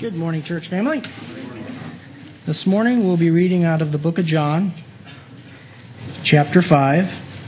Good morning, church family. This morning we'll be reading out of the book of John, chapter 5,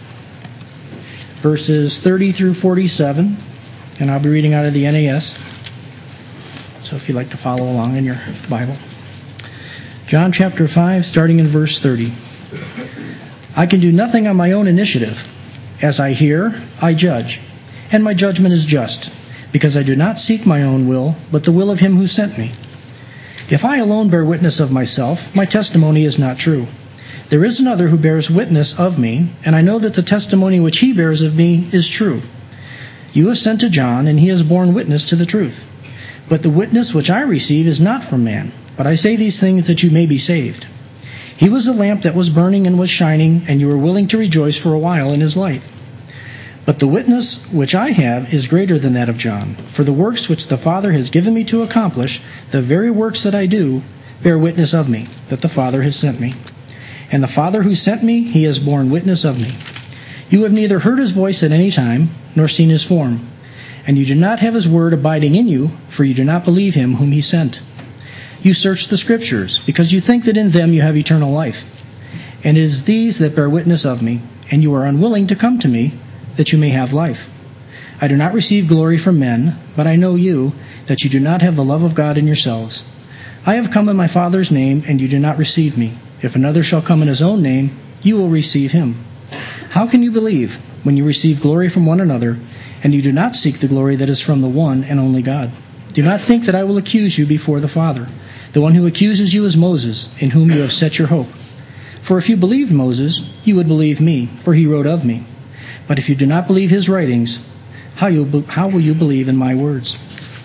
verses 30 through 47, and I'll be reading out of the NAS, so if you'd like to follow along in your Bible. John chapter 5, starting in verse 30. I can do nothing on my own initiative. As I hear, I judge, and my judgment is just, because I do not seek my own will, but the will of him who sent me. If I alone bear witness of myself, my testimony is not true. There is another who bears witness of me, and I know that the testimony which he bears of me is true. You have sent to John, and he has borne witness to the truth. But the witness which I receive is not from man, but I say these things that you may be saved. He was a lamp that was burning and was shining, and you were willing to rejoice for a while in his light. But the witness which I have is greater than that of John. For the works which the Father has given me to accomplish, the very works that I do, bear witness of me, that the Father has sent me. And the Father who sent me, he has borne witness of me. You have neither heard his voice at any time, nor seen his form. And you do not have his word abiding in you, for you do not believe him whom he sent. You search the Scriptures, because you think that in them you have eternal life. And it is these that bear witness of me, and you are unwilling to come to me, that you may have life. I do not receive glory from men, but I know you, that you do not have the love of God in yourselves. I have come in my Father's name, and you do not receive me. If another shall come in his own name, you will receive him. How can you believe when you receive glory from one another, and you do not seek the glory that is from the one and only God? Do not think that I will accuse you before the Father. The one who accuses you is Moses, in whom you have set your hope. For if you believed Moses, you would believe me, for he wrote of me. But if you do not believe his writings, how will you believe in my words?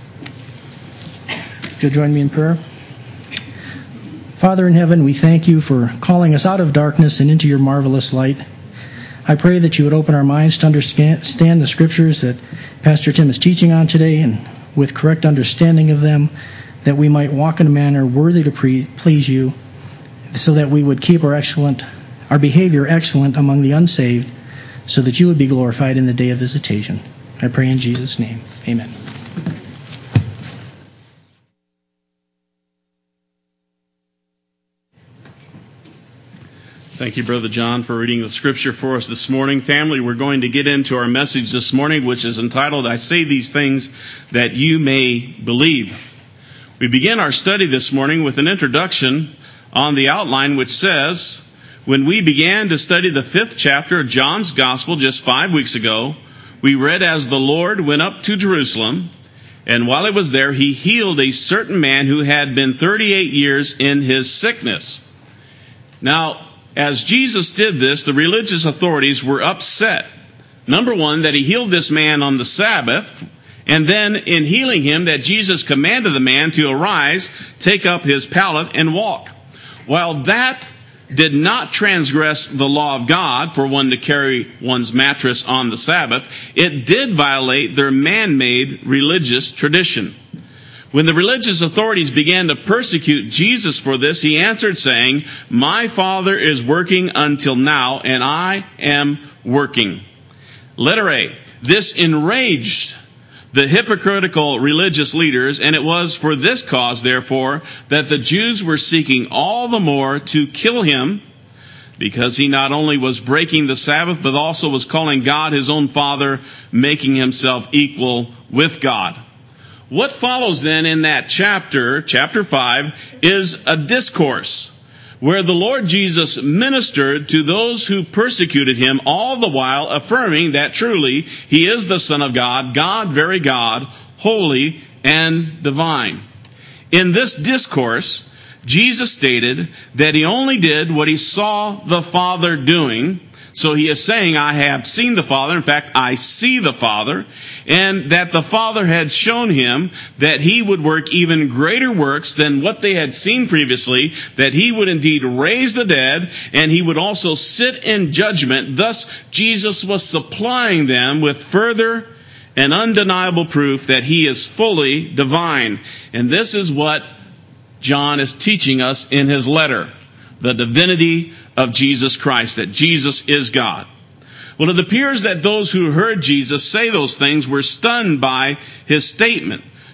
If you'll join me in prayer. Father in heaven, we thank you for calling us out of darkness and into your marvelous light. I pray that you would open our minds to understand the Scriptures that Pastor Tim is teaching on today, and with correct understanding of them, that we might walk in a manner worthy to please you, so that we would keep our behavior excellent among the unsaved, so that you would be glorified in the day of visitation. I pray in Jesus' name. Amen. Thank you, Brother John, for reading the Scripture for us this morning. Family, we're going to get into our message this morning, which is entitled, I Say These Things That You May Believe. We begin our study this morning with an introduction on the outline which says, when we began to study the 5th chapter of John's Gospel just 5 weeks ago, we read as the Lord went up to Jerusalem, and while he was there, he healed a certain man who had been 38 years in his sickness. Now, as Jesus did this, the religious authorities were upset. Number one, that he healed this man on the Sabbath, and then in healing him, that Jesus commanded the man to arise, take up his pallet, and walk. While that did not transgress the law of God for one to carry one's mattress on the Sabbath, it did violate their man-made religious tradition. When the religious authorities began to persecute Jesus for this, he answered saying, "My Father is working until now, and I am working." Letter A. This enraged the hypocritical religious leaders, and it was for this cause, therefore, that the Jews were seeking all the more to kill him, because he not only was breaking the Sabbath, but also was calling God his own Father, making himself equal with God. What follows then in that chapter 5, is a discourse where the Lord Jesus ministered to those who persecuted him, all the while affirming that truly he is the Son of God, God, very God, holy and divine. In this discourse, Jesus stated that he only did what he saw the Father doing. So he is saying, I have seen the Father. In fact, I see the Father. And that the Father had shown him that he would work even greater works than what they had seen previously, that he would indeed raise the dead, and he would also sit in judgment. Thus, Jesus was supplying them with further and undeniable proof that he is fully divine. And this is what John is teaching us in his letter, the divinity of Jesus Christ, that Jesus is God. Well, it appears that those who heard Jesus say those things were stunned by his statement.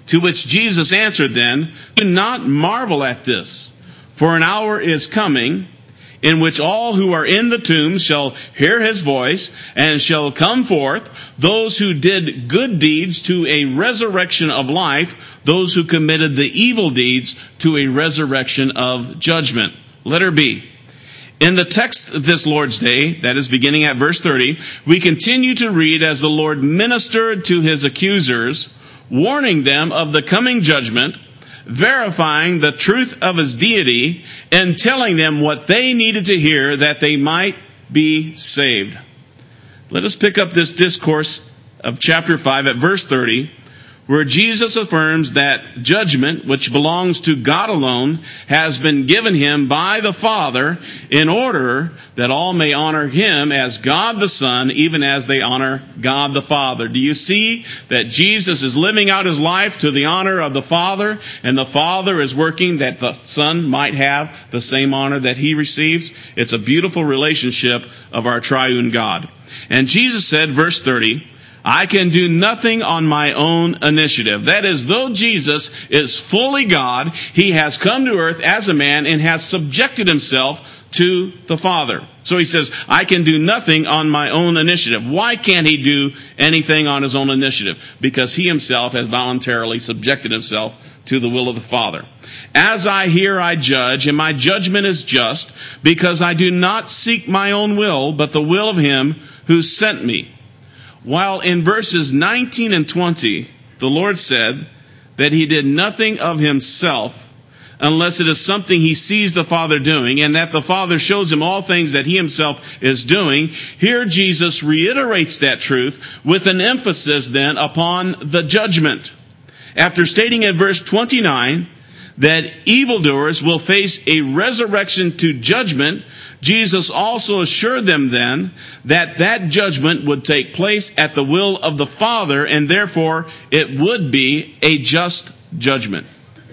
To which Jesus answered then, do not marvel at this, for an hour is coming in which all who are in the tombs shall hear his voice, and shall come forth, those who did good deeds to a resurrection of life, those who committed the evil deeds to a resurrection of judgment. Letter B. In the text this Lord's Day, that is beginning at verse 30, we continue to read as the Lord ministered to his accusers, warning them of the coming judgment, verifying the truth of his deity, and telling them what they needed to hear that they might be saved. Let us pick up this discourse of chapter 5 at verse 30, where Jesus affirms that judgment, which belongs to God alone, has been given him by the Father in order that all may honor him as God the Son, even as they honor God the Father. Do you see that Jesus is living out his life to the honor of the Father, and the Father is working that the Son might have the same honor that he receives? It's a beautiful relationship of our triune God. And Jesus said, verse 30, I can do nothing on my own initiative. That is, though Jesus is fully God, he has come to earth as a man and has subjected himself to the Father. So he says, I can do nothing on my own initiative. Why can't he do anything on his own initiative? Because he himself has voluntarily subjected himself to the will of the Father. As I hear, I judge, and my judgment is just, because I do not seek my own will, but the will of him who sent me. While in verses 19 and 20, the Lord said that he did nothing of himself unless it is something he sees the Father doing, and that the Father shows him all things that he himself is doing. Here Jesus reiterates that truth with an emphasis then upon the judgment. After stating in verse 29 that evildoers will face a resurrection to judgment, Jesus also assured them then that that judgment would take place at the will of the Father, and therefore it would be a just judgment.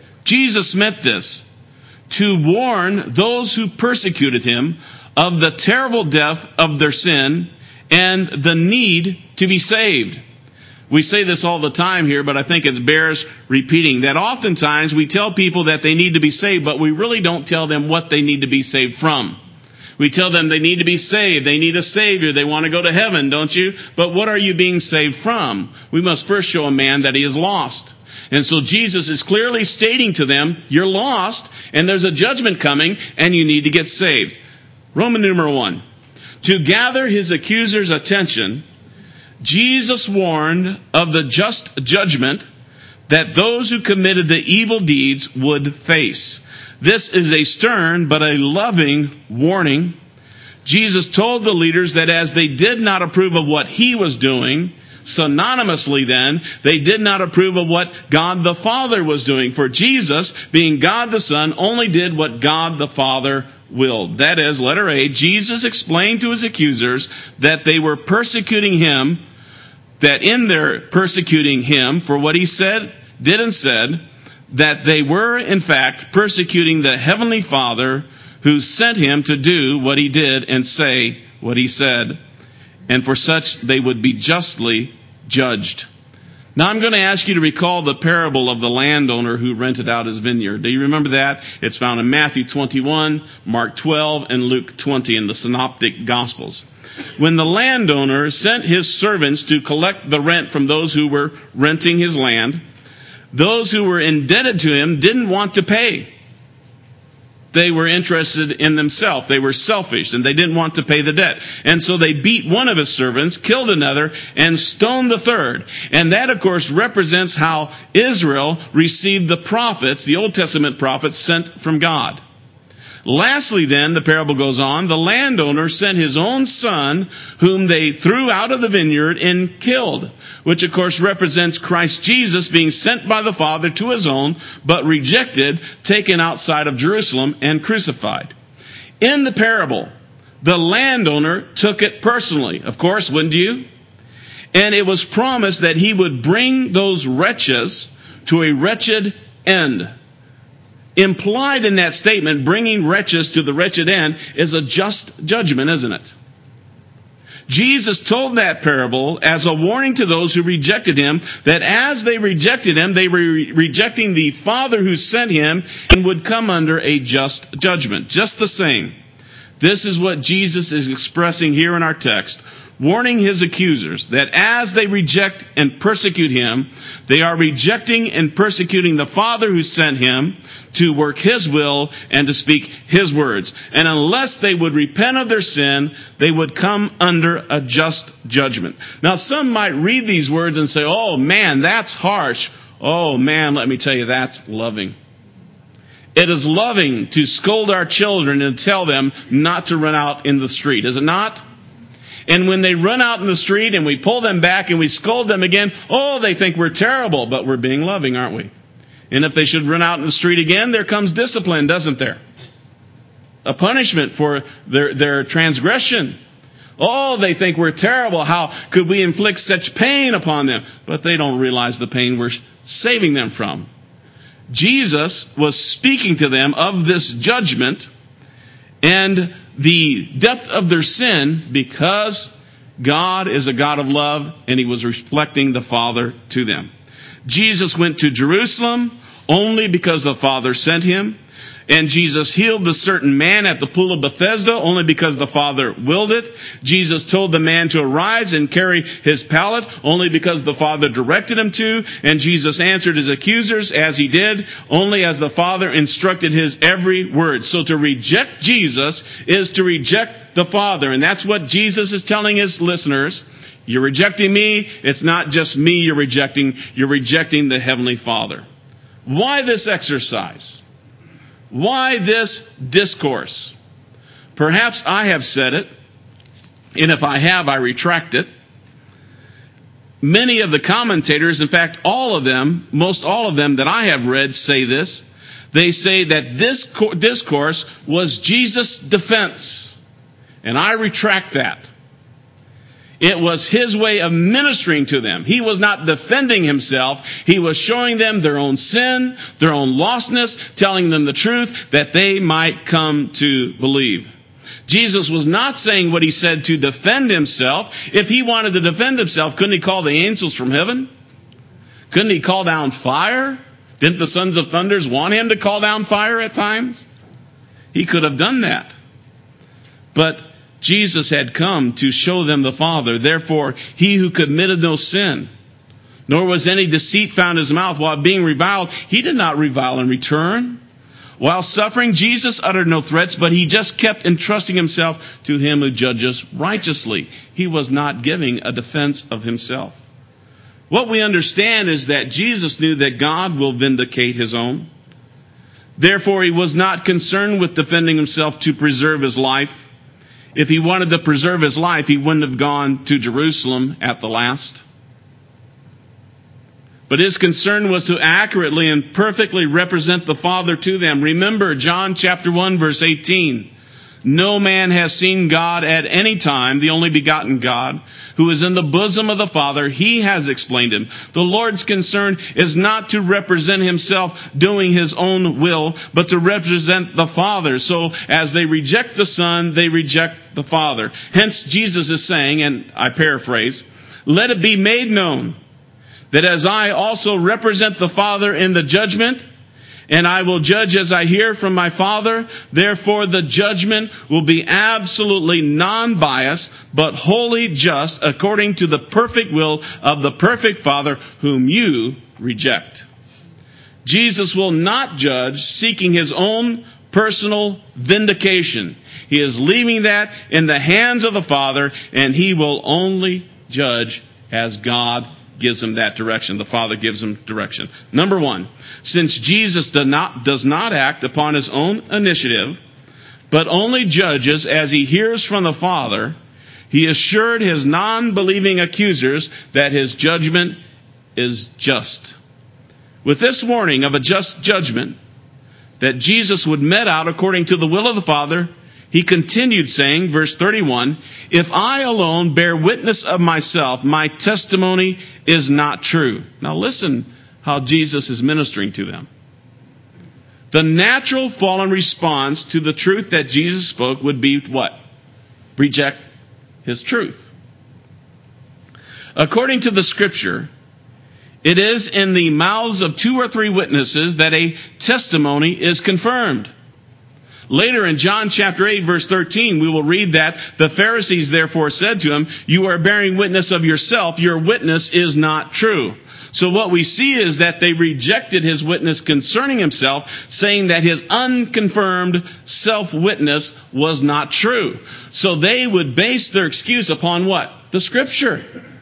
Jesus meant this to warn those who persecuted him of the terrible death of their sin and the need to be saved. We say this all the time here, but I think it bears repeating, that oftentimes we tell people that they need to be saved, but we really don't tell them what they need to be saved from. We tell them they need to be saved, they need a Savior, they want to go to heaven, don't you? But what are you being saved from? We must first show a man that he is lost. And so Jesus is clearly stating to them, you're lost, and there's a judgment coming, and you need to get saved. Roman numeral 1. To gather his accusers' attention, Jesus warned of the just judgment that those who committed the evil deeds would face. This is a stern but a loving warning. Jesus told the leaders that as they did not approve of what he was doing, synonymously then, they did not approve of what God the Father was doing. For Jesus, being God the Son, only did what God the Father willed. That is, letter A, Jesus explained to his accusers that they were persecuting him, that in their persecuting him for what he said, did and said, that they were in fact persecuting the Heavenly Father who sent him to do what he did and say what he said. And for such they would be justly judged. Now I'm going to ask you to recall the parable of the landowner who rented out his vineyard. Do you remember that? It's found in Matthew 21, Mark 12, and Luke 20 in the Synoptic Gospels. When the landowner sent his servants to collect the rent from those who were renting his land, those who were indebted to him didn't want to pay. They were interested in themselves. They were selfish, and they didn't want to pay the debt. And so they beat one of his servants, killed another, and stoned the third. And that, of course, represents how Israel received the prophets, the Old Testament prophets, sent from God. Lastly, then, the parable goes on, the landowner sent his own son, whom they threw out of the vineyard and killed, which of course represents Christ Jesus being sent by the Father to his own, but rejected, taken outside of Jerusalem, and crucified. In the parable, the landowner took it personally. Of course, wouldn't you? And it was promised that he would bring those wretches to a wretched end. Implied in that statement, bringing wretches to the wretched end, is a just judgment, isn't it? Jesus told that parable as a warning to those who rejected him, that as they rejected him, they were rejecting the Father who sent him and would come under a just judgment. Just the same. This is what Jesus is expressing here in our text, warning his accusers that as they reject and persecute him, they are rejecting and persecuting the Father who sent him to work his will and to speak his words. And unless they would repent of their sin, they would come under a just judgment. Now, some might read these words and say, oh man, that's harsh. Oh man, let me tell you, that's loving. It is loving to scold our children and tell them not to run out in the street, is it not? And when they run out in the street and we pull them back and we scold them again, oh, they think we're terrible, but we're being loving, aren't we? And if they should run out in the street again, there comes discipline, doesn't there? A punishment for their transgression. Oh, they think we're terrible. How could we inflict such pain upon them? But they don't realize the pain we're saving them from. Jesus was speaking to them of this judgment and the depth of their sin because God is a God of love and he was reflecting the Father to them. Jesus went to Jerusalem only because the Father sent him. And Jesus healed the certain man at the pool of Bethesda only because the Father willed it. Jesus told the man to arise and carry his pallet only because the Father directed him to. And Jesus answered his accusers as he did, only as the Father instructed his every word. So to reject Jesus is to reject the Father. And that's what Jesus is telling his listeners. You're rejecting me. It's not just me you're rejecting the Heavenly Father. Why this exercise? Why this discourse? Perhaps I have said it, and if I have, I retract it. Many of the commentators, in fact, all of them, most all of them that I have read say this. They say that this discourse was Jesus' defense. And I retract that. It was his way of ministering to them. He was not defending himself. He was showing them their own sin, their own lostness, telling them the truth that they might come to believe. Jesus was not saying what he said to defend himself. If he wanted to defend himself, couldn't he call the angels from heaven? Couldn't he call down fire? Didn't the sons of thunders want him to call down fire at times? He could have done that. But Jesus had come to show them the Father. Therefore, he who committed no sin, nor was any deceit found in his mouth, while being reviled, he did not revile in return. While suffering, Jesus uttered no threats, but he just kept entrusting himself to him who judges righteously. He was not giving a defense of himself. What we understand is that Jesus knew that God will vindicate his own. Therefore, he was not concerned with defending himself to preserve his life. If he wanted to preserve his life, he wouldn't have gone to Jerusalem at the last. But his concern was to accurately and perfectly represent the Father to them. Remember John chapter 1 verse 18. No man has seen God at any time, the only begotten God, who is in the bosom of the Father. He has explained him. The Lord's concern is not to represent himself doing his own will, but to represent the Father. So as they reject the Son, they reject the Father. Hence Jesus is saying, and I paraphrase, let it be made known that as I also represent the Father in the judgment, and I will judge as I hear from my Father. Therefore, the judgment will be absolutely non-biased, but wholly just, according to the perfect will of the perfect Father, whom you reject. Jesus will not judge seeking his own personal vindication. He is leaving that in the hands of the Father, and he will only judge as God gives him that direction. The Father gives him direction. Number one, since Jesus does not act upon his own initiative, but only judges as he hears from the Father, he assured his non-believing accusers that his judgment is just. With this warning of a just judgment that Jesus would met out according to the will of the Father, he continued saying, verse 31, if I alone bear witness of myself, my testimony is not true. Now listen how Jesus is ministering to them. The natural fallen response to the truth that Jesus spoke would be what? Reject his truth. According to the Scripture, it is in the mouths of 2 or 3 witnesses that a testimony is confirmed. Later in John chapter 8, verse 13, we will read that the Pharisees therefore said to him, "You are bearing witness of yourself. Your witness is not true." So what we see is that they rejected his witness concerning himself, saying that his unconfirmed self-witness was not true. So they would base their excuse upon what? The Scripture.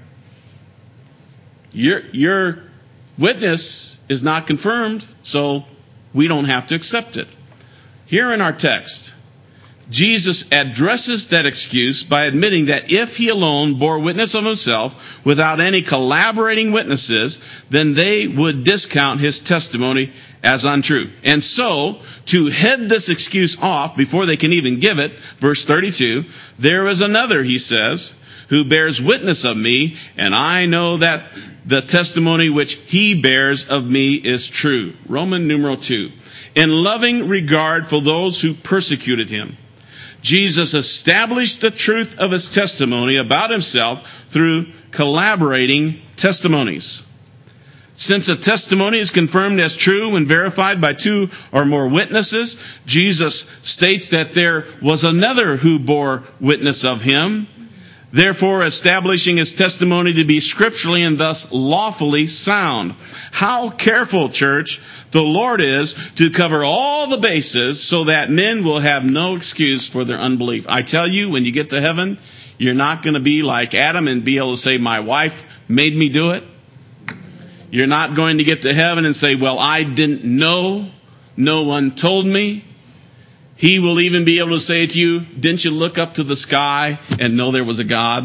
Your witness is not confirmed, so we don't have to accept it. Here in our text, Jesus addresses that excuse by admitting that if he alone bore witness of himself without any collaborating witnesses, then they would discount his testimony as untrue. And so, to head this excuse off before they can even give it, verse 32, "There is another," he says, "who bears witness of me, and I know that the testimony which he bears of me is true." Roman numeral 2. In loving regard for those who persecuted him, Jesus established the truth of his testimony about himself through collaborating testimonies. Since a testimony is confirmed as true when verified by 2 or more witnesses, Jesus states that there was another who bore witness of him, therefore establishing his testimony to be scripturally and thus lawfully sound. How careful, church, the Lord is to cover all the bases so that men will have no excuse for their unbelief. I tell you, when you get to heaven, you're not going to be like Adam and be able to say, "My wife made me do it." You're not going to get to heaven and say, "Well, I didn't know. No one told me." He will even be able to say to you, "Didn't you look up to the sky and know there was a God?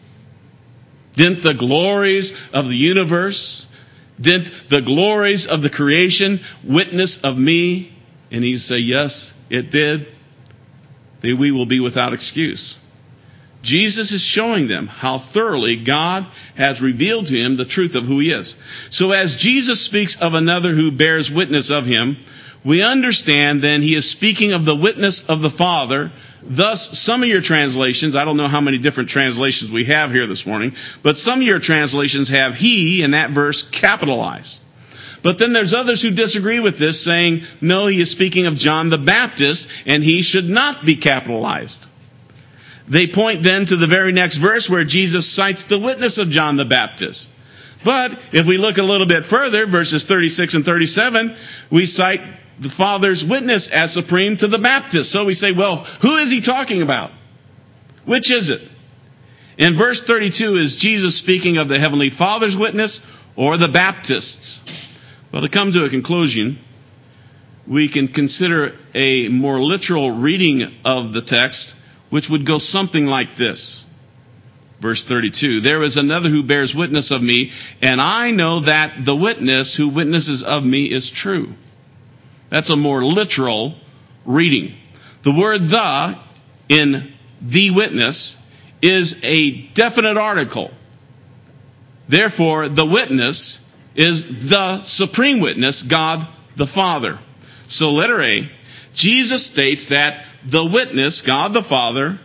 Didn't the glories of the universe, didn't the glories of the creation witness of me?" And he say, "Yes, it did." Then we will be without excuse. Jesus is showing them how thoroughly God has revealed to him the truth of who he is. So as Jesus speaks of another who bears witness of him, we understand then he is speaking of the witness of the Father. Thus, some of your translations, I don't know how many different translations we have here this morning, but some of your translations have he in that verse capitalized. But then there's others who disagree with this, saying, no, he is speaking of John the Baptist, and he should not be capitalized. They point then to the very next verse where Jesus cites the witness of John the Baptist. But if we look a little bit further, verses 36 and 37, we cite the Father's witness as supreme to the Baptist. So we say, well, who is he talking about? Which is it? In verse 32, is Jesus speaking of the Heavenly Father's witness or the Baptist's? Well, to come to a conclusion, we can consider a more literal reading of the text, which would go something like this. Verse 32, there is another who bears witness of me, and I know that the witness who witnesses of me is true. That's a more literal reading. The word the in the witness is a definite article. Therefore, the witness is the supreme witness, God the Father. So letter A, Jesus states that the witness, God the Father,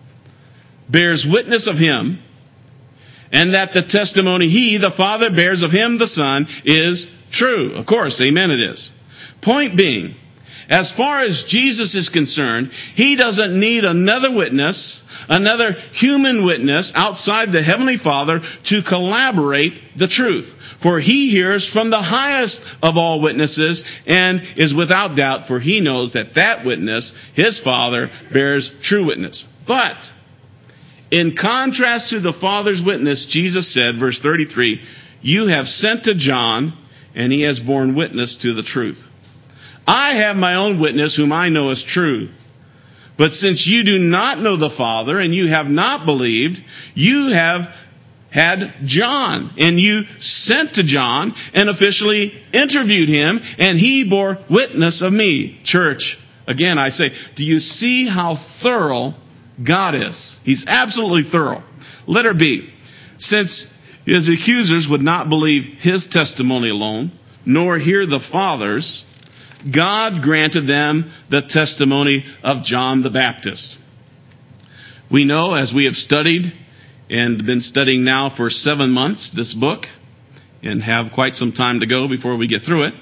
bears witness of him, and that the testimony he, the Father, bears of him, the Son, is true. Of course, amen it is. Point being, as far as Jesus is concerned, he doesn't need another witness, another human witness outside the Heavenly Father to collaborate the truth. For he hears from the highest of all witnesses and is without doubt, for he knows that that witness, his Father, bears true witness. But in contrast to the Father's witness, Jesus said, verse 33, you have sent to John, and he has borne witness to the truth. I have my own witness, whom I know is true. But since you do not know the Father, and you have not believed, you have had John, and you sent to John and officially interviewed him, and he bore witness of me. Church, again I say, do you see how thorough God is? He's absolutely thorough. Letter B, since his accusers would not believe his testimony alone, nor hear the Father's, God granted them the testimony of John the Baptist. We know, as we have studied and been studying now for 7 months this book and have quite some time to go before we get through it.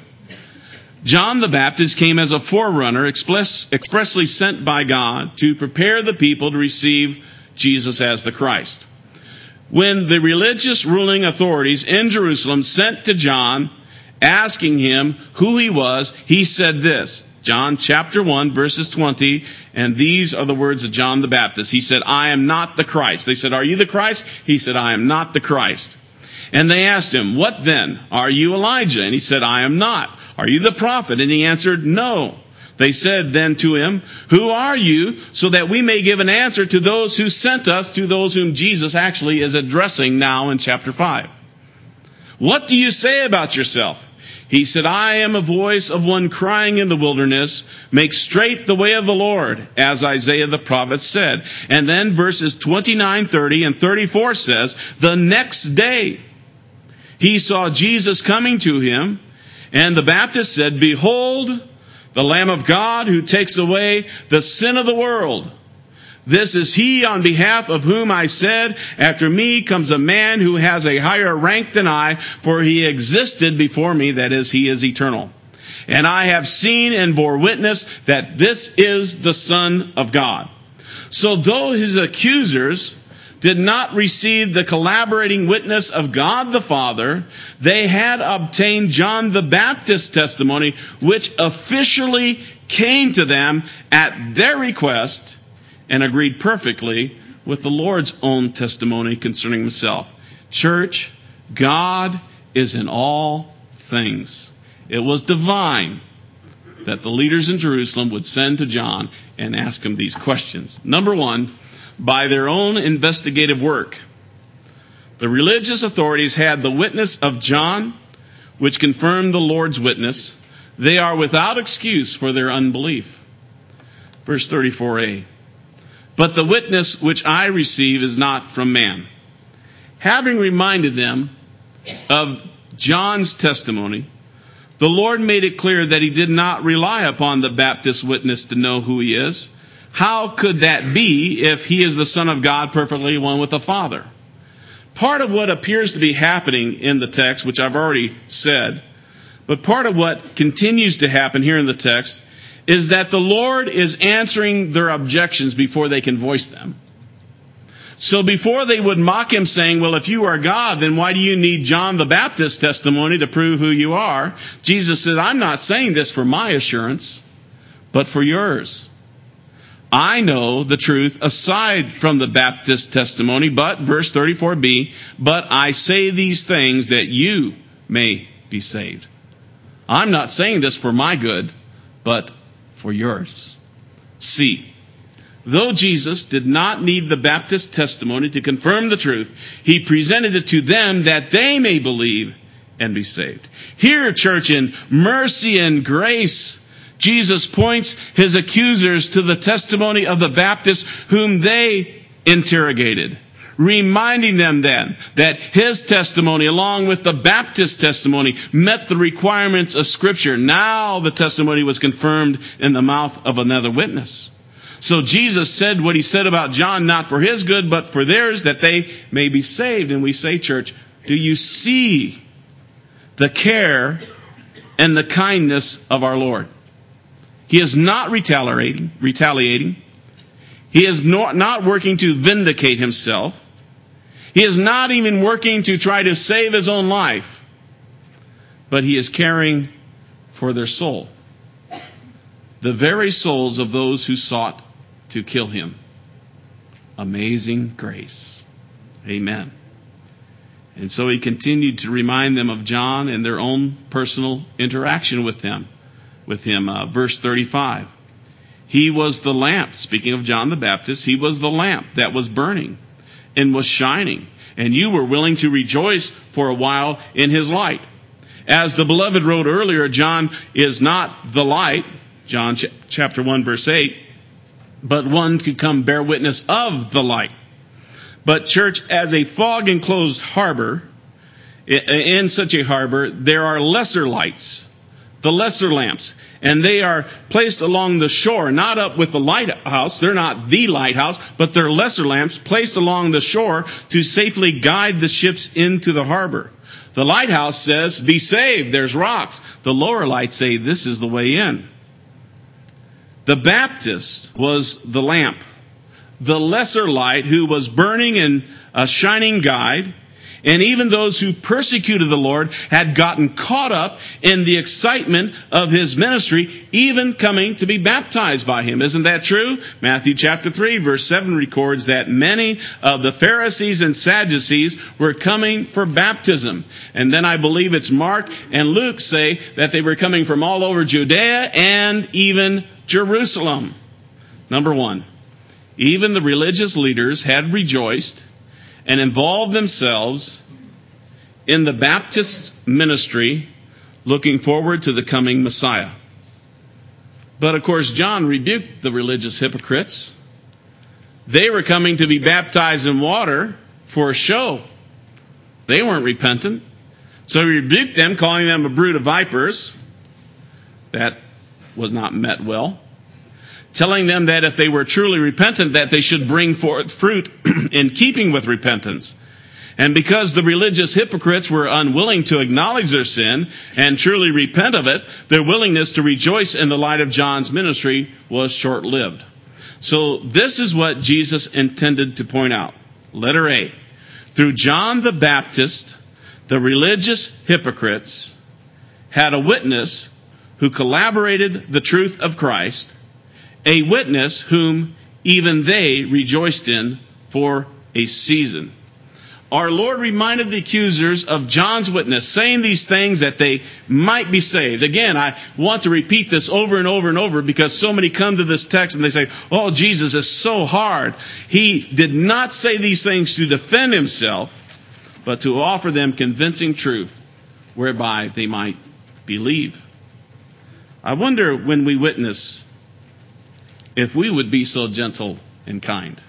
John the Baptist came as a forerunner expressly sent by God to prepare the people to receive Jesus as the Christ. When the religious ruling authorities in Jerusalem sent to John asking him who he was, he said this. John chapter 1 verses 20, and these are the words of John the Baptist. He said, I am not the Christ. They said, are you the Christ? He said, I am not the Christ. And they asked him, what then? Are you Elijah? And he said, I am not. Are you the prophet? And he answered, no. They said then to him, who are you, so that we may give an answer to those who sent us, to those whom Jesus actually is addressing now in chapter 5. What do you say about yourself? He said, I am a voice of one crying in the wilderness, make straight the way of the Lord, as Isaiah the prophet said. And then verses 29, 30, and 34 says, the next day he saw Jesus coming to him, and the Baptist said, behold, the Lamb of God who takes away the sin of the world. This is he on behalf of whom I said, after me comes a man who has a higher rank than I, for he existed before me, that is, he is eternal. And I have seen and bore witness that this is the Son of God. So though his accusers did not receive the collaborating witness of God the Father, they had obtained John the Baptist's testimony, which officially came to them at their request and agreed perfectly with the Lord's own testimony concerning himself. Church, God is in all things. It was divine that the leaders in Jerusalem would send to John and ask him these questions. Number one, by their own investigative work, the religious authorities had the witness of John, which confirmed the Lord's witness. They are without excuse for their unbelief. Verse 34a. But the witness which I receive is not from man. Having reminded them of John's testimony, the Lord made it clear that he did not rely upon the Baptist witness to know who he is. How could that be if he is the Son of God, perfectly one with the Father? Part of what appears to be happening in the text, which I've already said, but part of what continues to happen here in the text is that the Lord is answering their objections before they can voice them. So before they would mock him saying, well, if you are God, then why do you need John the Baptist's testimony to prove who you are? Jesus said, I'm not saying this for my assurance, but for yours. I know the truth aside from the Baptist testimony, but, verse 34b, but I say these things that you may be saved. I'm not saying this for my good, but for yours. See, though Jesus did not need the Baptist testimony to confirm the truth, he presented it to them that they may believe and be saved. Here, church, in mercy and grace, Jesus points his accusers to the testimony of the Baptist whom they interrogated, reminding them then that his testimony, along with the Baptist testimony, met the requirements of Scripture. Now the testimony was confirmed in the mouth of another witness. So Jesus said what he said about John, not for his good, but for theirs, that they may be saved. And we say, church, do you see the care and the kindness of our Lord? He is not retaliating. He is not working to vindicate himself. He is not even working to try to save his own life. But he is caring for their soul. The very souls of those who sought to kill him. Amazing grace. Amen. And so he continued to remind them of John and their own personal interaction with him. Verse 35. He was the lamp, speaking of John the Baptist, he was the lamp that was burning and was shining. And you were willing to rejoice for a while in his light. As the beloved wrote earlier, John is not the light, John chapter 1 verse 8, but one could come bear witness of the light. But church, as a fog-enclosed harbor, in such a harbor, there are lesser lights, the lesser lamps. And they are placed along the shore, not up with the lighthouse. They're not the lighthouse, but they're lesser lamps placed along the shore to safely guide the ships into the harbor. The lighthouse says, be saved, there's rocks. The lower lights say, this is the way in. The Baptist was the lamp. The lesser light who was burning in a shining guide. And even those who persecuted the Lord had gotten caught up in the excitement of his ministry, even coming to be baptized by him. Isn't that true? Matthew chapter 3 verse 7 records that many of the Pharisees and Sadducees were coming for baptism. And then I believe it's Mark and Luke say that they were coming from all over Judea and even Jerusalem. Number one, even the religious leaders had rejoiced and involved themselves in the Baptist ministry, looking forward to the coming Messiah. But of course, John rebuked the religious hypocrites. They were coming to be baptized in water for a show. They weren't repentant. So he rebuked them, calling them a brood of vipers. That was not met well. Telling them that if they were truly repentant, that they should bring forth fruit in keeping with repentance. And because the religious hypocrites were unwilling to acknowledge their sin and truly repent of it, their willingness to rejoice in the light of John's ministry was short-lived. So this is what Jesus intended to point out. Letter A. Through John the Baptist, the religious hypocrites had a witness who collaborated the truth of Christ, a witness whom even they rejoiced in for a season. Our Lord reminded the accusers of John's witness, saying these things that they might be saved. Again, I want to repeat this over and over and over because so many come to this text and they say, oh, Jesus is so hard. He did not say these things to defend himself, but to offer them convincing truth whereby they might believe. I wonder when we witness if we would be so gentle and kind.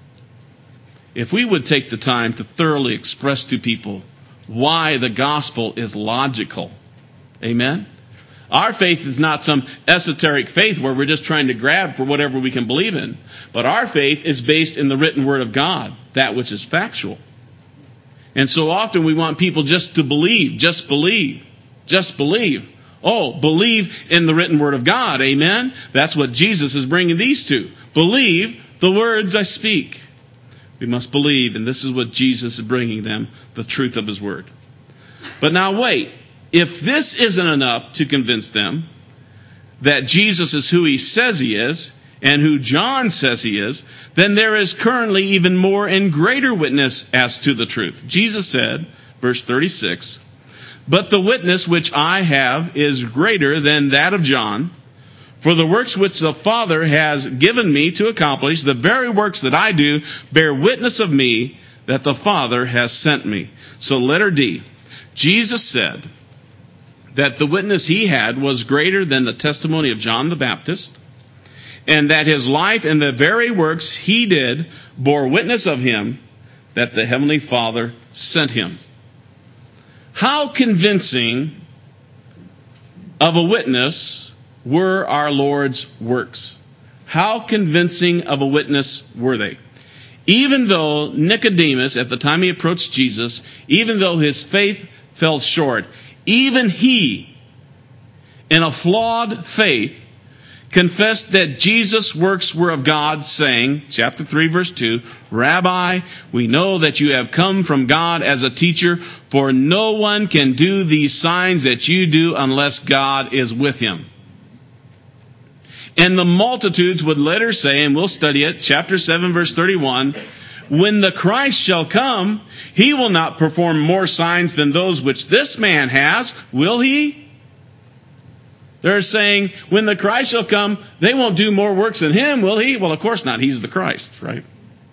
If we would take the time to thoroughly express to people why the gospel is logical. Amen? Our faith is not some esoteric faith where we're just trying to grab for whatever we can believe in. But our faith is based in the written word of God, that which is factual. And so often we want people just to believe, just believe, just believe. Oh, believe in the written word of God. Amen? That's what Jesus is bringing these to. Believe the words I speak. We must believe, and this is what Jesus is bringing them, the truth of his word. But now wait. If this isn't enough to convince them that Jesus is who he says he is and who John says he is, then there is currently even more and greater witness as to the truth. Jesus said, verse 36, but the witness which I have is greater than that of John. For the works which the Father has given me to accomplish, the very works that I do, bear witness of me that the Father has sent me. So letter D. Jesus said that the witness he had was greater than the testimony of John the Baptist, and that his life and the very works he did bore witness of him that the Heavenly Father sent him. How convincing of a witness were our Lord's works? How convincing of a witness were they? Even though Nicodemus, at the time he approached Jesus, even though his faith fell short, even he, in a flawed faith, confessed that Jesus' works were of God, saying, chapter 3, verse 2, Rabbi, we know that you have come from God as a teacher, for no one can do these signs that you do unless God is with him. And the multitudes would later say, and we'll study it, chapter 7, verse 31, when the Christ shall come, he will not perform more signs than those which this man has, will he? They're saying, when the Christ shall come, they won't do more works than him, will he? Well, of course not. He's the Christ, right?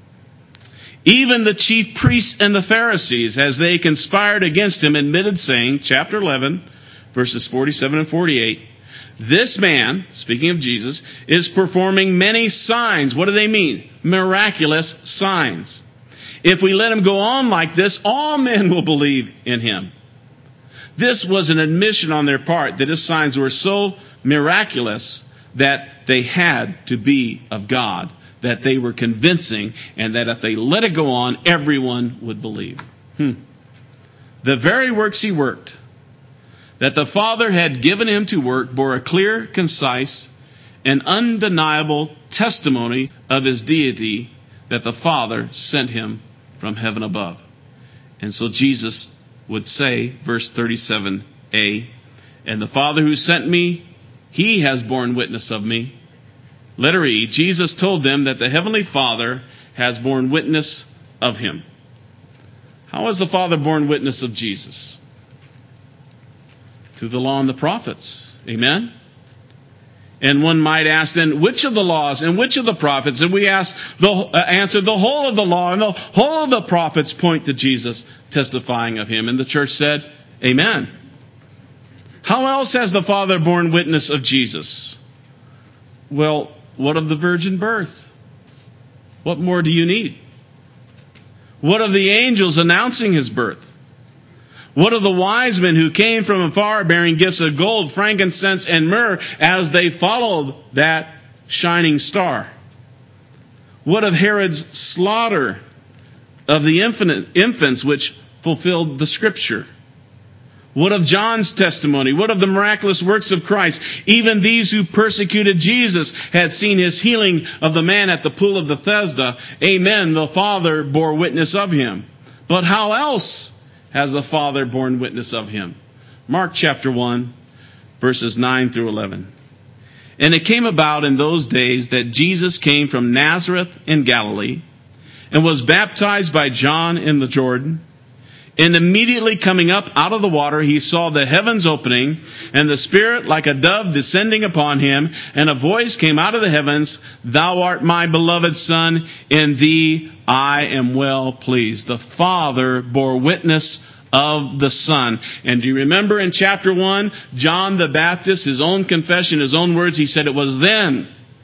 Even the chief priests and the Pharisees, as they conspired against him, admitted, saying, chapter 11, verses 47 and 48, this man, speaking of Jesus, is performing many signs. What do they mean? Miraculous signs. If we let him go on like this, all men will believe in him. This was an admission on their part that his signs were so miraculous that they had to be of God, that they were convincing, and that if they let it go on, everyone would believe. The very works he worked, that the Father had given him to work, bore a clear, concise, and undeniable testimony of his deity, that the Father sent him from heaven above. And so Jesus would say, verse 37a, and the Father who sent me, he has borne witness of me. Letter E, Jesus told them that the Heavenly Father has borne witness of him. How has the Father borne witness of Jesus? Through the law and the prophets. Amen? And one might ask then, which of the laws and which of the prophets? And we answer the whole of the law and the whole of the prophets point to Jesus, testifying of him. And the church said, Amen. How else has the Father borne witness of Jesus? Well, what of the virgin birth? What more do you need? What of the angels announcing his birth? What of the wise men who came from afar bearing gifts of gold, frankincense, and myrrh as they followed that shining star? What of Herod's slaughter of the infants which fulfilled the scripture? What of John's testimony? What of the miraculous works of Christ? Even these who persecuted Jesus had seen his healing of the man at the pool of Bethesda. Amen. The Father bore witness of him. But how else has the Father borne witness of him? Mark chapter 1, verses 9 through 11. And it came about in those days that Jesus came from Nazareth in Galilee and was baptized by John in the Jordan. And immediately coming up out of the water, he saw the heavens opening and the Spirit like a dove descending upon him. And a voice came out of the heavens, Thou art my beloved Son, in thee I am well pleased. The Father bore witness of the Son. And do you remember in chapter 1, John the Baptist, his own confession, his own words, he said, It was then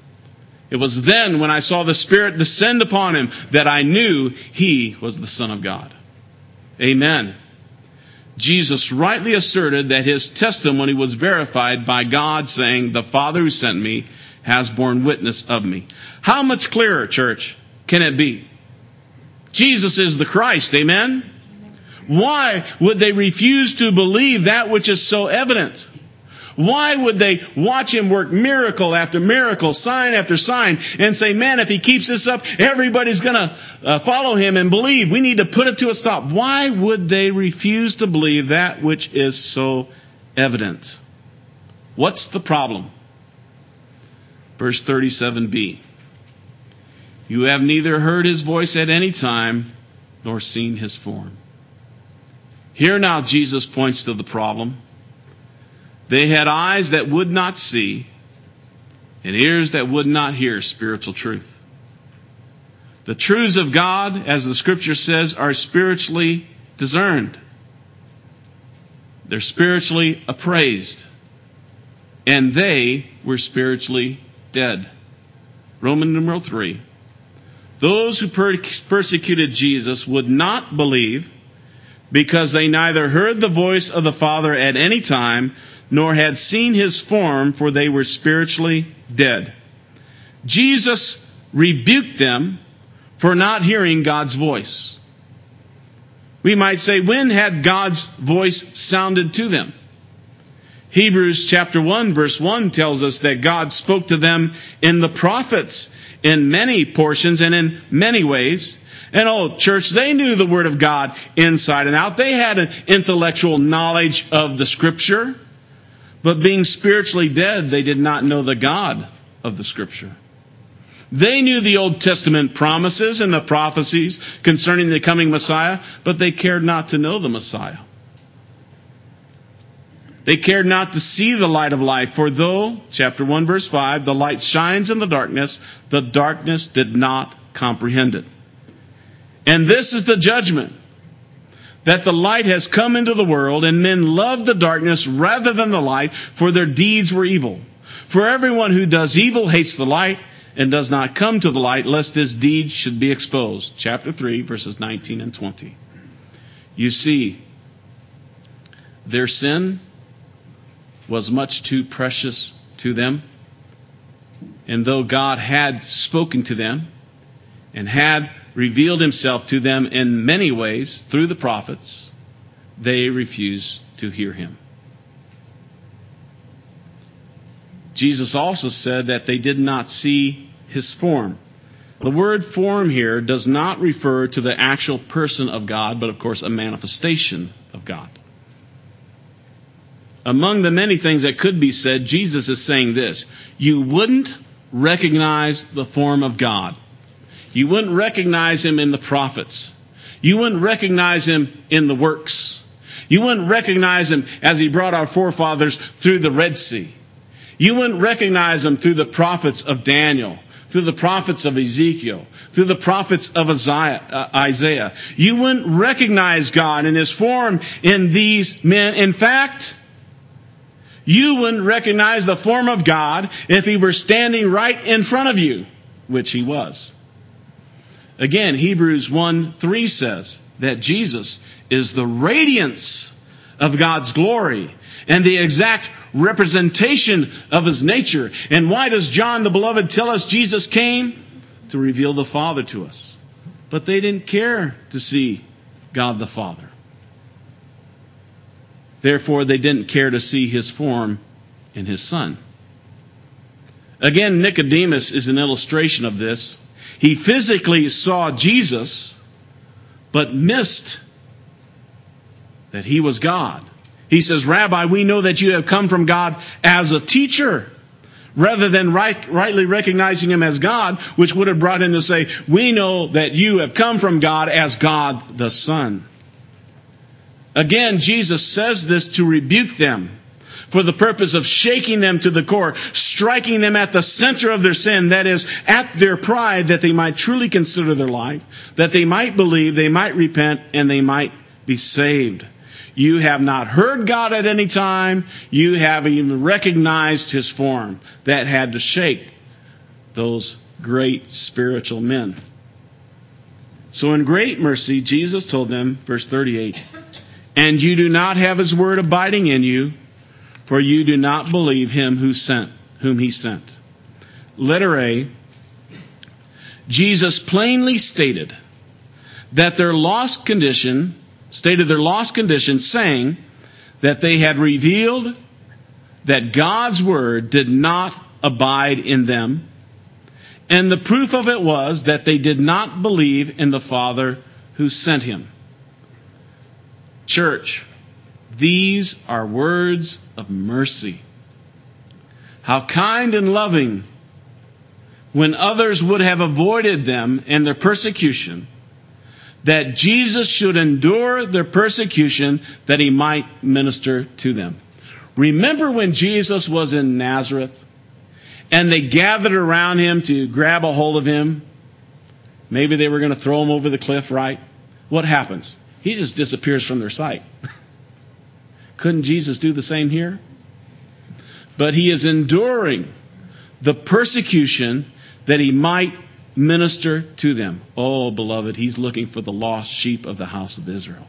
when I saw the Spirit descend upon him that I knew he was the Son of God. Amen. Jesus rightly asserted that his testimony was verified by God, saying, The Father who sent me has borne witness of me. How much clearer, church, can it be? Jesus is the Christ. Amen? Why would they refuse to believe that which is so evident? Why would they watch him work miracle after miracle, sign after sign, and say, man, if he keeps this up, everybody's going to follow him and believe. We need to put it to a stop. Why would they refuse to believe that which is so evident? What's the problem? Verse 37b. You have neither heard his voice at any time, nor seen his form. Here now Jesus points to the problem. They had eyes that would not see and ears that would not hear spiritual truth. The truths of God, as the Scripture says, are spiritually discerned. They're spiritually appraised. And they were spiritually dead. Roman numeral 3. Those who persecuted Jesus would not believe because they neither heard the voice of the Father at any time nor had seen his form, for they were spiritually dead. Jesus rebuked them for not hearing God's voice. We might say, when had God's voice sounded to them? Hebrews chapter 1 verse 1 tells us that God spoke to them in the prophets in many portions and in many ways. And oh, church, they knew the Word of God inside and out. They had an intellectual knowledge of the Scripture. But being spiritually dead, they did not know the God of the Scripture. They knew the Old Testament promises and the prophecies concerning the coming Messiah, but they cared not to know the Messiah. They cared not to see the light of life, for though, chapter 1 verse 5, the light shines in the darkness did not comprehend it. And this is the judgment, that the light has come into the world, and men love the darkness rather than the light, for their deeds were evil. For everyone who does evil hates the light, and does not come to the light, lest his deeds should be exposed. Chapter 3, verses 19 and 20. You see, Their sin was much too precious to them. And though God had spoken to them and had revealed himself to them in many ways through the prophets, they refused to hear him. Jesus also said that they did not see his form. The word form here does not refer to the actual person of God, but of course a manifestation of God. Among the many things that could be said, Jesus is saying this: you wouldn't recognize the form of God. You wouldn't recognize him in the prophets. You wouldn't recognize him in the works. You wouldn't recognize him as he brought our forefathers through the Red Sea. You wouldn't recognize him through the prophets of Daniel, through the prophets of Ezekiel, through the prophets of Isaiah. You wouldn't recognize God in his form in these men. In fact, you wouldn't recognize the form of God if he were standing right in front of you, which he was. Again, Hebrews 1:3 says that Jesus is the radiance of God's glory and the exact representation of his nature. And why does John the Beloved tell us Jesus came? To reveal the Father to us. But they didn't care to see God the Father. Therefore, they didn't care to see his form in his Son. Again, Nicodemus is an illustration of this. He physically saw Jesus, but missed that he was God. He says, Rabbi, we know that you have come from God as a teacher, rather than rightly recognizing him as God, which would have brought him to say, we know that you have come from God as God the Son. Again, Jesus says this to rebuke them for the purpose of shaking them to the core, striking them at the center of their sin, that is, at their pride, that they might truly consider their life, that they might believe, they might repent, and they might be saved. You have not heard God at any time. You haven't even recognized his form. That had to shake those great spiritual men. So in great mercy, Jesus told them, verse 38, and you do not have his word abiding in you, for you do not believe him whom he sent. Letter A, Jesus plainly stated their lost condition, saying that they had revealed that God's word did not abide in them. And the proof of it was that they did not believe in the Father who sent him. Church, these are words of mercy. How kind and loving when others would have avoided them in their persecution, that Jesus should endure their persecution that he might minister to them. Remember when Jesus was in Nazareth and they gathered around him to grab a hold of him? Maybe they were going to throw him over the cliff, right? What happens? He just disappears from their sight. Couldn't Jesus do the same here? But he is enduring the persecution that he might minister to them. Oh, beloved, he's looking for the lost sheep of the house of Israel.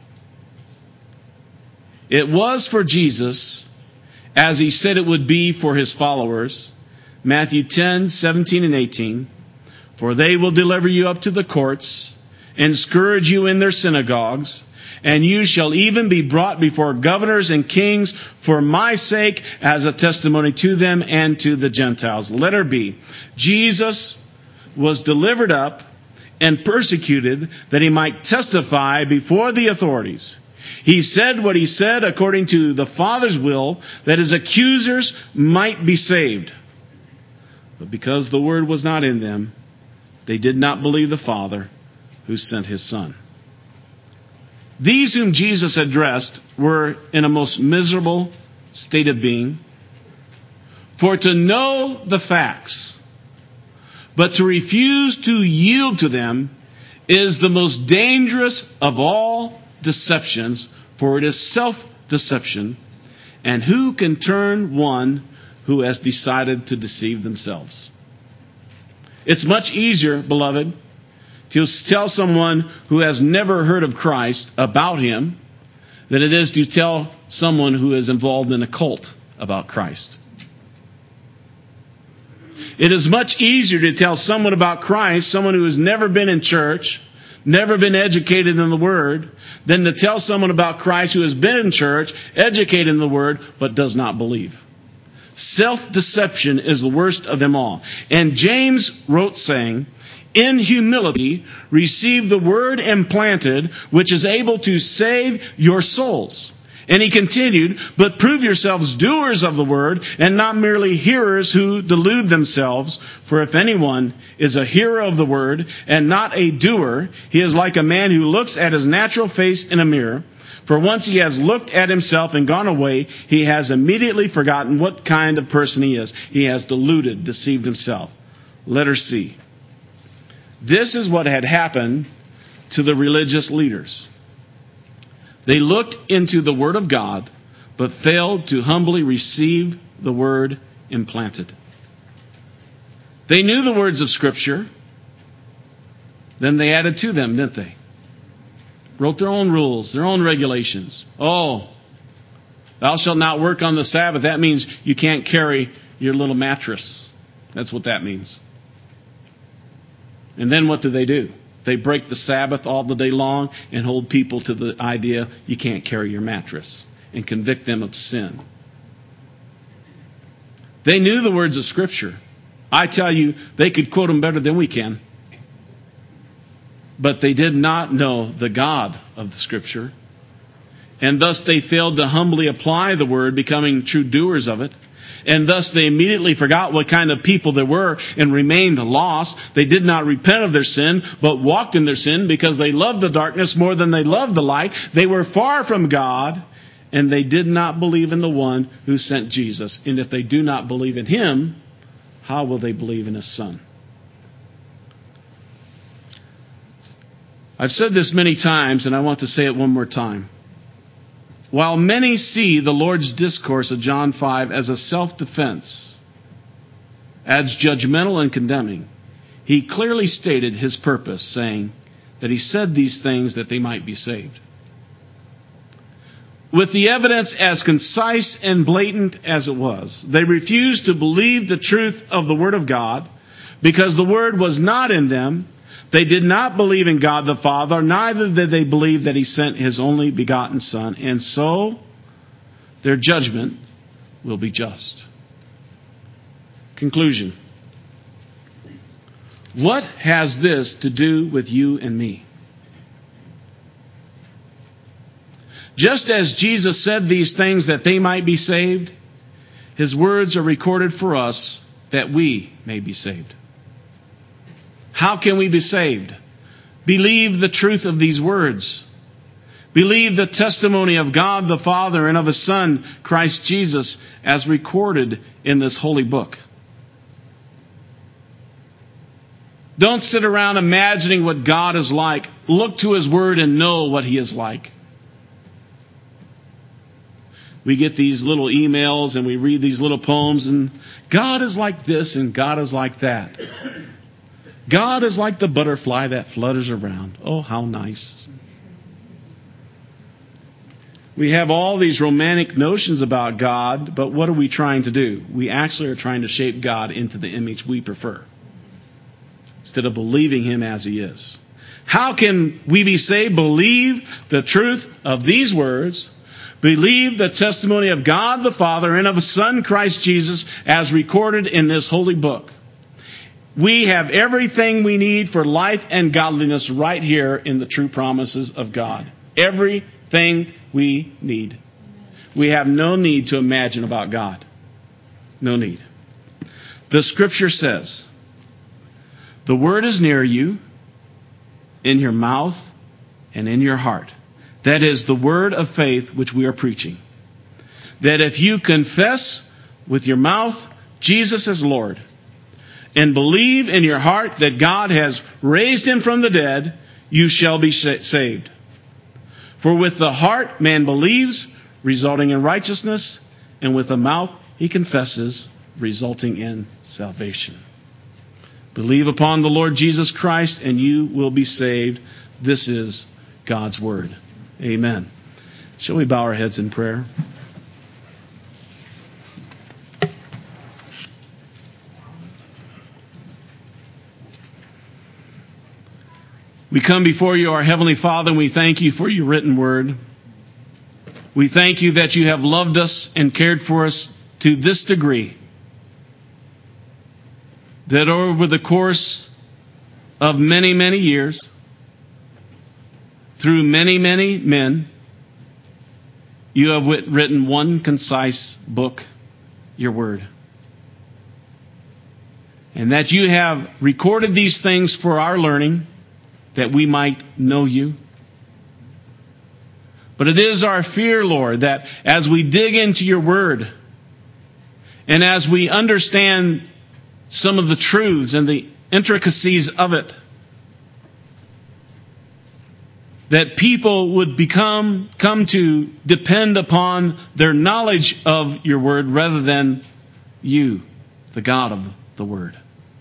It was for Jesus, as he said it would be for his followers. Matthew 10:17 and 18. For they will deliver you up to the courts and scourge you in their synagogues, and you shall even be brought before governors and kings for my sake as a testimony to them and to the Gentiles. Letter B, Jesus was delivered up and persecuted that he might testify before the authorities. He said what he said according to the Father's will, that his accusers might be saved. But because the word was not in them, they did not believe the Father who sent his Son. These whom Jesus addressed were in a most miserable state of being. For to know the facts, but to refuse to yield to them, is the most dangerous of all deceptions, for it is self-deception. And who can turn one who has decided to deceive themselves? It's much easier, beloved, to tell someone who has never heard of Christ about him than it is to tell someone who is involved in a cult about Christ. It is much easier to tell someone about Christ, someone who has never been in church, never been educated in the Word, than to tell someone about Christ who has been in church, educated in the Word, but does not believe. Self-deception is the worst of them all. And James wrote saying, in humility, receive the Word implanted, which is able to save your souls. And he continued, but prove yourselves doers of the word and not merely hearers who delude themselves. For if anyone is a hearer of the word and not a doer, he is like a man who looks at his natural face in a mirror. For once he has looked at himself and gone away, he has immediately forgotten what kind of person he is. He has deceived himself. Letter C. This is what had happened to the religious leaders. They looked into the Word of God, but failed to humbly receive the Word implanted. They knew the words of Scripture, then they added to them, didn't they? Wrote their own rules, their own regulations. Oh, thou shalt not work on the Sabbath. That means you can't carry your little mattress. That's what that means. And then what do? They break the Sabbath all the day long and hold people to the idea you can't carry your mattress and convict them of sin. They knew the words of Scripture. I tell you, they could quote them better than we can. But they did not know the God of the Scripture. And thus they failed to humbly apply the Word, becoming true doers of it. And thus they immediately forgot what kind of people they were and remained lost. They did not repent of their sin, but walked in their sin because they loved the darkness more than they loved the light. They were far from God, and they did not believe in the one who sent Jesus. And if they do not believe in Him, how will they believe in His Son? I've said this many times, and I want to say it one more time. While many see the Lord's discourse of John 5 as a self-defense, as judgmental and condemning, He clearly stated His purpose, saying that He said these things that they might be saved. With the evidence as concise and blatant as it was, they refused to believe the truth of the Word of God because the Word was not in them. They did not believe in God the Father, neither did they believe that He sent His only begotten Son. And so, their judgment will be just. Conclusion. What has this to do with you and me? Just as Jesus said these things that they might be saved, His words are recorded for us that we may be saved. How can we be saved? Believe the truth of these words. Believe the testimony of God the Father and of His Son, Christ Jesus, as recorded in this holy book. Don't sit around imagining what God is like. Look to His Word and know what He is like. We get these little emails and we read these little poems and God is like this and God is like that. God is like the butterfly that flutters around. Oh, how nice. We have all these romantic notions about God, but what are we trying to do? We actually are trying to shape God into the image we prefer, instead of believing Him as He is. How can we be saved? Believe the truth of these words. Believe the testimony of God the Father and of His Son, Christ Jesus, as recorded in this holy book. We have everything we need for life and godliness right here in the true promises of God. Everything we need. We have no need to imagine about God. No need. The Scripture says, the Word is near you, in your mouth and in your heart. That is the word of faith which we are preaching. That if you confess with your mouth Jesus as Lord, and believe in your heart that God has raised Him from the dead, you shall be saved. For with the heart man believes, resulting in righteousness, and with the mouth he confesses, resulting in salvation. Believe upon the Lord Jesus Christ, and you will be saved. This is God's Word. Amen. Shall we bow our heads in prayer? We come before you, our Heavenly Father, and we thank you for your written word. We thank you that you have loved us and cared for us to this degree, that over the course of many, many years, through many, many men, you have written one concise book, your word. And that you have recorded these things for our learning, that we might know you. But it is our fear, Lord, that as we dig into your word, and as we understand some of the truths and the intricacies of it, that people would come to depend upon their knowledge of your word rather than you, the God of the word.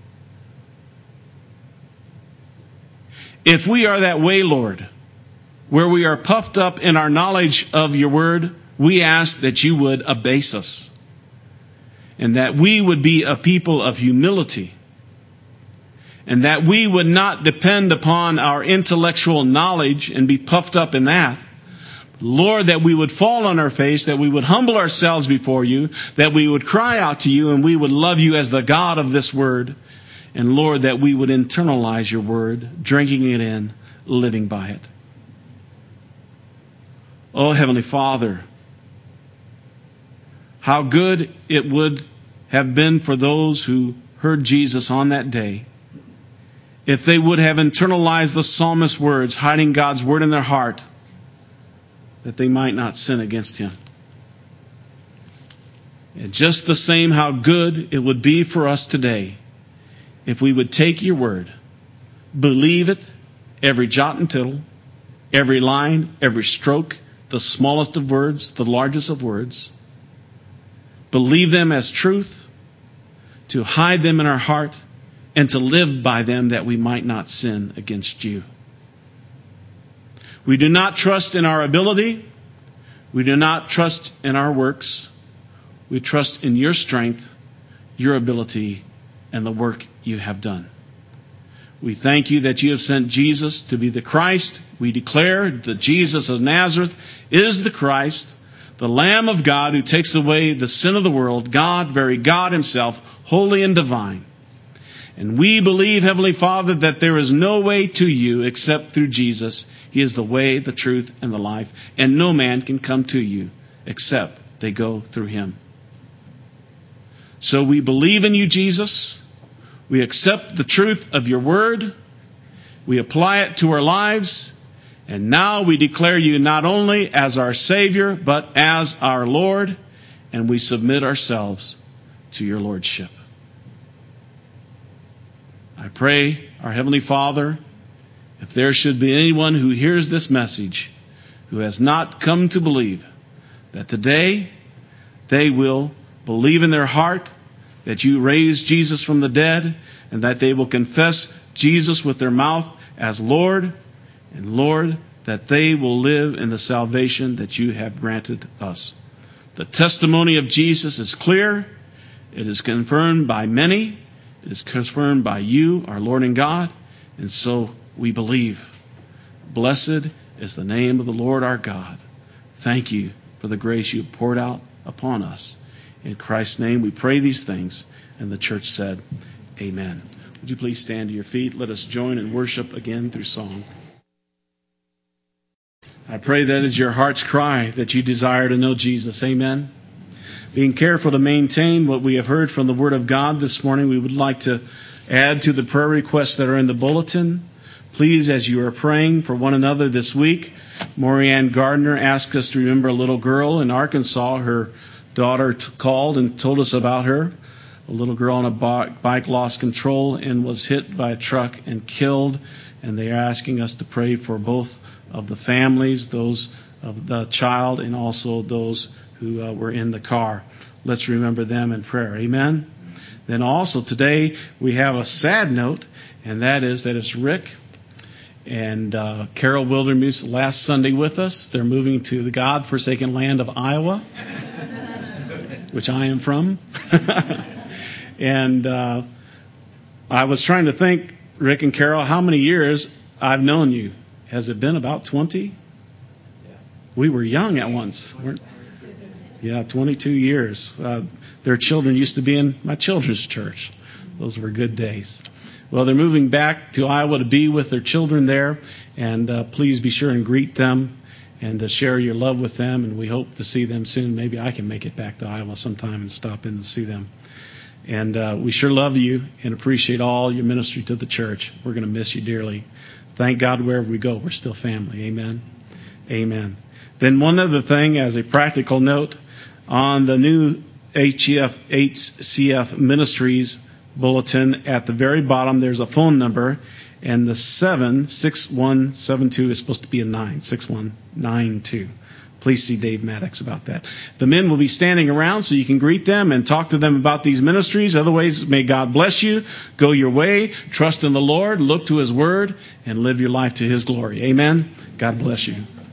If we are that way, Lord, where we are puffed up in our knowledge of your word, we ask that you would abase us, and that we would be a people of humility, and that we would not depend upon our intellectual knowledge and be puffed up in that. Lord, that we would fall on our face, that we would humble ourselves before you, that we would cry out to you, and we would love you as the God of this word. And Lord, that we would internalize your word, drinking it in, living by it. Oh, Heavenly Father, how good it would have been for those who heard Jesus on that day if they would have internalized the psalmist's words, hiding God's word in their heart, that they might not sin against him. And just the same, how good it would be for us today if we would take your word, believe it, every jot and tittle, every line, every stroke, the smallest of words, the largest of words, believe them as truth, to hide them in our heart, and to live by them that we might not sin against you. We do not trust in our ability. We do not trust in our works. We trust in your strength, your ability, and the work you have done. We thank you that you have sent Jesus to be the Christ. We declare that Jesus of Nazareth is the Christ, the Lamb of God who takes away the sin of the world, God, very God himself, holy and divine. And we believe, Heavenly Father, that there is no way to you except through Jesus. He is the way, the truth, and the life. And no man can come to you except they go through him. So we believe in you, Jesus. We accept the truth of your word. We apply it to our lives. And now we declare you not only as our Savior, but as our Lord. And we submit ourselves to your Lordship. I pray, our Heavenly Father, if there should be anyone who hears this message who has not come to believe, that today they will believe in their heart that you raised Jesus from the dead, and that they will confess Jesus with their mouth as Lord, and Lord, that they will live in the salvation that you have granted us. The testimony of Jesus is clear. It is confirmed by many. It is confirmed by you, our Lord and God, and so we believe. Blessed is the name of the Lord our God. Thank you for the grace you poured out upon us. In Christ's name we pray these things, and the church said, amen. Would you please stand to your feet? Let us join in worship again through song. I pray that is your heart's cry, that you desire to know Jesus. Amen. Being careful to maintain what we have heard from the Word of God this morning, we would like to add to the prayer requests that are in the bulletin. Please, as you are praying for one another this week, Morianne Gardner asked us to remember a little girl in Arkansas. Her daughter called and told us about her. A little girl on a bike lost control and was hit by a truck and killed. And they are asking us to pray for both of the families, those of the child and also those who were in the car. Let's remember them in prayer. Amen. Then also today we have a sad note, and that is that it's Rick. And Carol Wildermuth last Sunday with us. They're moving to the God-forsaken land of Iowa, which I am from. And I was trying to think, Rick and Carol, how many years I've known you. Has it been about 20? We were young at once. Yeah, 22 years. Their children used to be in my children's church. Those were good days. Well, they're moving back to Iowa to be with their children there, and please be sure and greet them and share your love with them, and we hope to see them soon. Maybe I can make it back to Iowa sometime and stop in to see them. And we sure love you and appreciate all your ministry to the church. We're going to miss you dearly. Thank God wherever we go, we're still family. Amen. Then one other thing, as a practical note, on the new HCF Ministries bulletin, at the very bottom, there's a phone number, and the 76172 is supposed to be a 6192. Please see Dave Maddox about that. The men will be standing around so you can greet them and talk to them about these ministries. Otherwise, may God bless you. Go your way. Trust in the Lord. Look to His Word and live your life to His glory. Amen. God bless you.